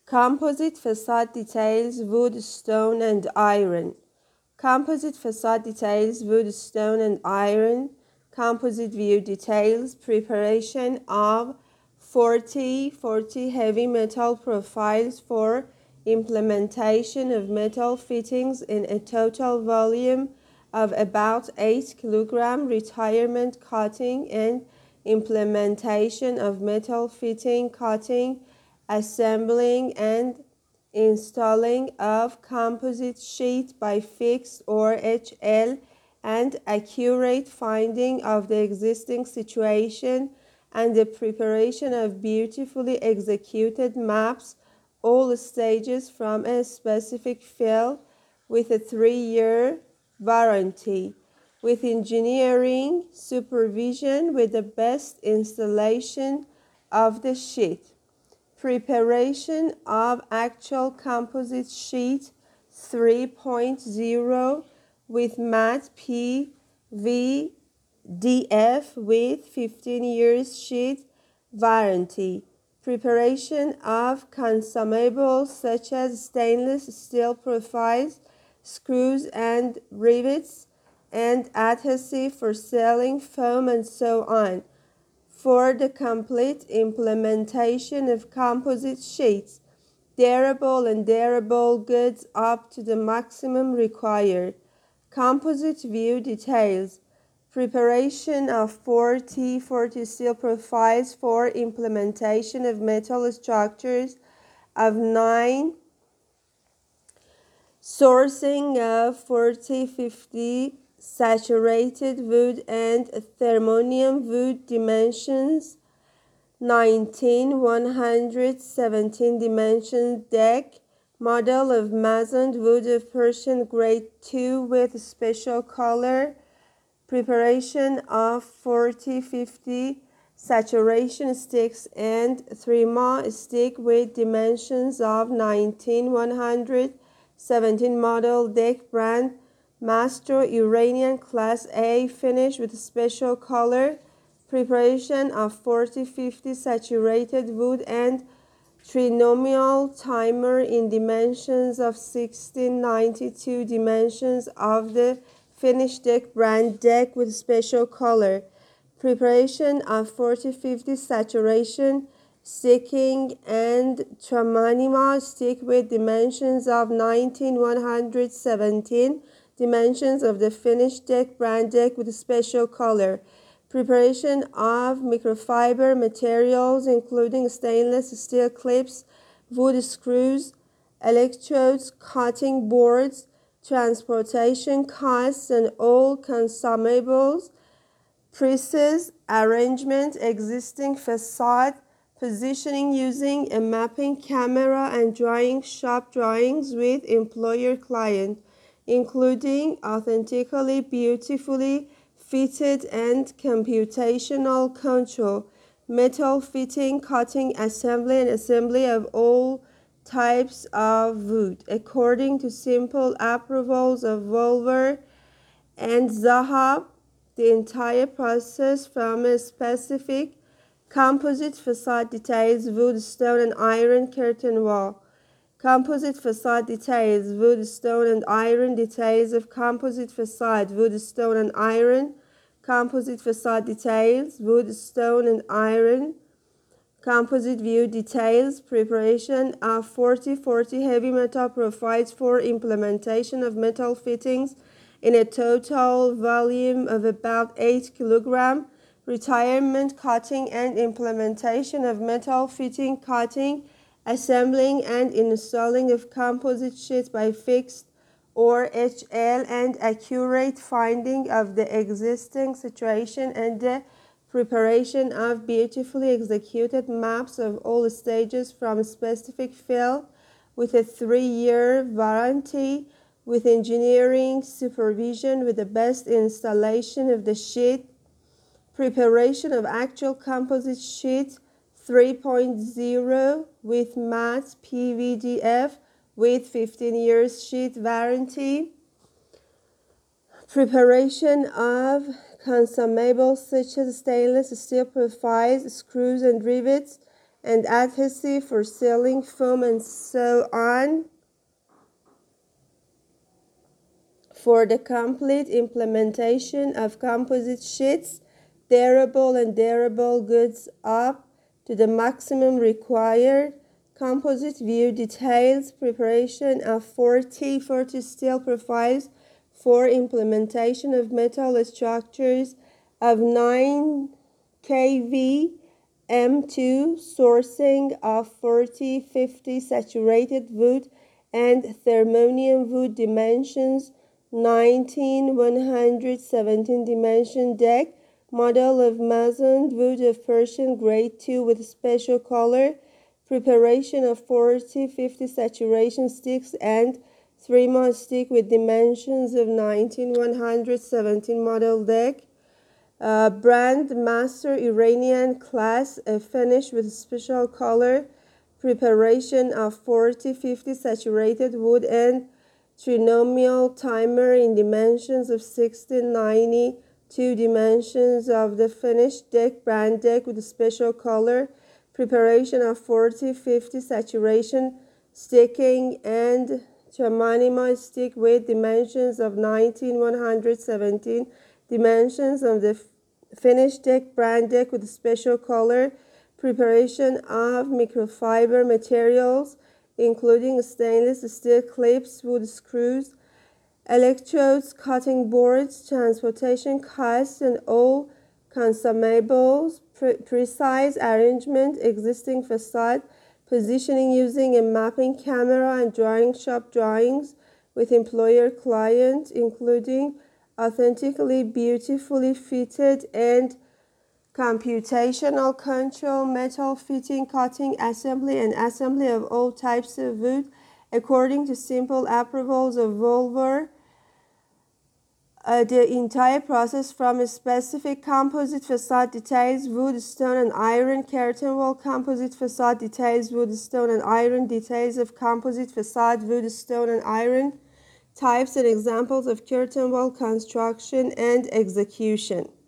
Composite facade details wood, stone, and iron. Composite facade details wood, stone, and iron. Composite view details preparation of 40 heavy metal profiles for implementation of metal fittings in a total volume of about 8 kg, retirement cutting and implementation of metal fitting, cutting, assembling, and installing of composite sheet by fixed or HL, and accurate finding of the existing situation and the preparation of beautifully executed maps, all stages from a specific field, with a 3-year warranty, with engineering supervision, with the best installation of the sheet. Preparation of actual composite sheet 3.0 with matte PVDF with 15 years sheet warranty. Preparation of consumables such as stainless steel profiles, screws and rivets, and adhesive for sealing foam, and so on, for the complete implementation of composite sheets, durable goods up to the maximum required. Composite view details preparation of 40 steel profiles for implementation of metal structures of 9, sourcing of 40-50 saturated wood and thermonium wood dimensions, 19-117 dimension deck, model of Mazand wood of Persian grade 2 with special color, preparation of 40-50 saturation sticks and 3-ma stick with dimensions of 19-117 model deck brand Mastro Iranian Class A finish with special color, preparation of 40-50 saturated wood and trinomial timer in dimensions of 1692 dimensions of the finished deck brand deck with special color, preparation of 40-50 saturation sticking and Tramanima stick with dimensions of 19-117 dimensions of the finished deck brand deck with special color, preparation of microfiber materials including stainless steel clips, wood screws, electrodes, cutting boards, transportation costs, and all consumables, presses, arrangement, existing facade, positioning using a mapping camera, and drawing shop drawings with employer client, including authentically beautifully fitted and computational control, metal fitting, cutting, assembly, and assembly of all types of wood, according to simple approvals of Volver and Zahab, the entire process from a specific composite facade details wood, stone, and iron curtain wall. Composite facade details wood, stone, and iron details of composite facade wood, stone, and iron. Composite facade details wood, stone, and iron. Composite view details preparation of 40 heavy metal profiles for implementation of metal fittings in a total volume of about 8 kg, retirement cutting and implementation of metal fitting, cutting, assembling, and installing of composite sheets by fixed or HL, and accurate finding of the existing situation and the preparation of beautifully executed maps of all stages from a specific field with a 3-year warranty, with engineering supervision, with the best installation of the sheet, preparation of actual composite sheet 3.0 with matte PVDF with 15 years sheet warranty, preparation of consumables such as stainless steel profiles, screws and rivets, and adhesive for sealing foam and so on. For the complete implementation of composite sheets, durable goods up to the maximum required, composite view details, preparation of 40 steel profiles for implementation of metal structures of 9 kV M2, sourcing of 40-50 saturated wood and thermonium wood dimensions, 19-117 dimension deck, model of Mazon wood of Persian grade 2 with special color, preparation of 40-50 saturation sticks and 3-mont stick with dimensions of 19-117 model deck. Brand Master Iranian class, a finish with special color, preparation of 40-50 saturated wood and trinomial timer in dimensions of 16-90, 2 dimensions of the finished deck, brand deck with special color, preparation of 40-50 saturation sticking and Chamanima stick with dimensions of 19-117, dimensions of the finished deck, brand deck with special color, preparation of microfiber materials including stainless steel clips, wood screws, electrodes, cutting boards, transportation costs, and all consumables, precise arrangement, existing facade, positioning using a mapping camera and drawing shop drawings with employer client, including authentically beautifully fitted and computational control, metal fitting, cutting, assembly, and assembly of all types of wood according to simple approvals of Volvo. The entire process from a specific composite facade details, wood, stone, and iron, curtain wall, composite facade details, wood, stone, and iron, details of composite facade, wood, stone, and iron, types and examples of curtain wall construction and execution.